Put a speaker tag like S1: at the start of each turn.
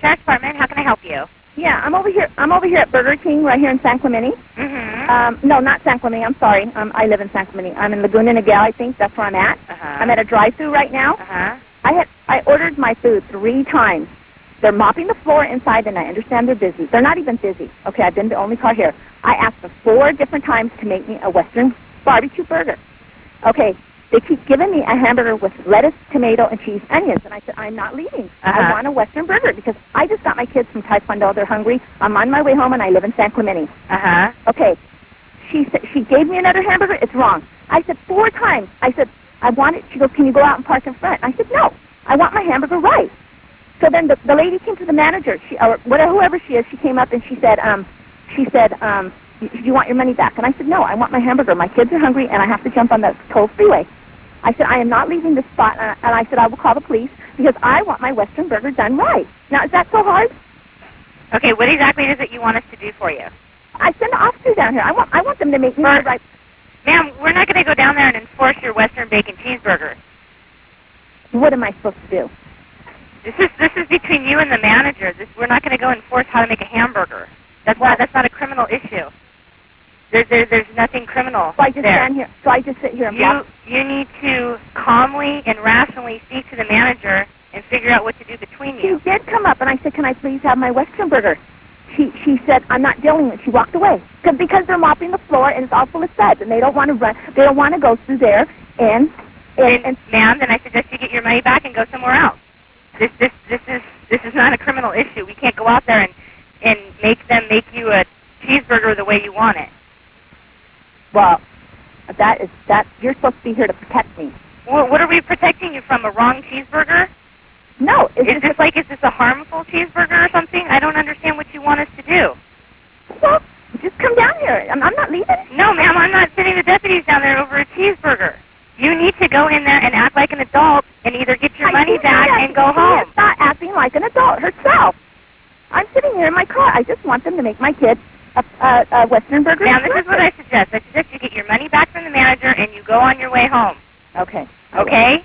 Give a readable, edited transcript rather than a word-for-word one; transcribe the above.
S1: Sheriff's Department. How can I help you?
S2: Yeah, I'm over here at Burger King right here in San Clemente. No, not San Clemente. I'm sorry. I live in San Clemente. I'm in Laguna Niguel, I think. That's where I'm at. I'm at a drive-thru right now. I ordered my food 3 times. They're mopping the floor inside, and I understand they're busy. They're not even busy. Okay, I've been the only car here. I asked them 4 different times to make me a Western barbecue burger. Okay, they keep giving me a hamburger with lettuce, tomato, and cheese, onions. And I said, I'm not leaving. I want a Western burger because I just got my kids from Taekwondo. They're hungry. I'm on my way home, and I live in San Clemente. Okay, she gave me another hamburger. It's wrong. I said 4 times. I said, I want it. She goes, can you go out and park in front? I said, no. I want my hamburger right. So then the lady came to the manager, or whoever she is. She came up and she said, do you want your money back? And I said, no, I want my hamburger. My kids are hungry, and I have to jump on the toll freeway. I said, I am not leaving this spot, and I said, I will call the police because I want my Western burger done right. Now, is that so hard?
S1: Okay, what exactly is it you want us to do for you?
S2: I send the officers down here. I want them to make me the right.
S1: Ma'am, we're not going to go down there and enforce your Western bacon cheeseburger.
S2: What am I supposed to do?
S1: This is between you and the manager. We're not going to go enforce how to make a hamburger. That's not a criminal issue. There's nothing criminal.
S2: So I just stand here. So I just sit here and block.
S1: You need to calmly and rationally speak to the manager and figure out what to do between you.
S2: She did come up, and I said, can I please have my Western burger? She said, I'm not dealing with it. She walked away because they're mopping the floor and it's all full of suds, and they don't want to run. They don't want to go through there and
S1: ma'am, then I suggest you get your money back and go somewhere else. This is not a criminal issue. We can't go out there and make them make you a cheeseburger the way you want it.
S2: Well, you're supposed to be here to protect me.
S1: Well, what are we protecting you from? A wrong cheeseburger?
S2: No.
S1: Is this a harmful cheeseburger or something? I don't understand what you want us to do.
S2: Well, just come down here. I'm not leaving.
S1: No, ma'am, I'm not sending the deputies down there over a cheeseburger. You need to go in there and act like an adult and either get your money back and go home.
S2: She's not acting like an adult herself. I'm sitting here in my car. I just want them to make my kid a Western burger.
S1: Ma'am, this is what I suggest. I suggest you get your money back from the manager and you go on your way home.
S2: Okay.
S1: Okay?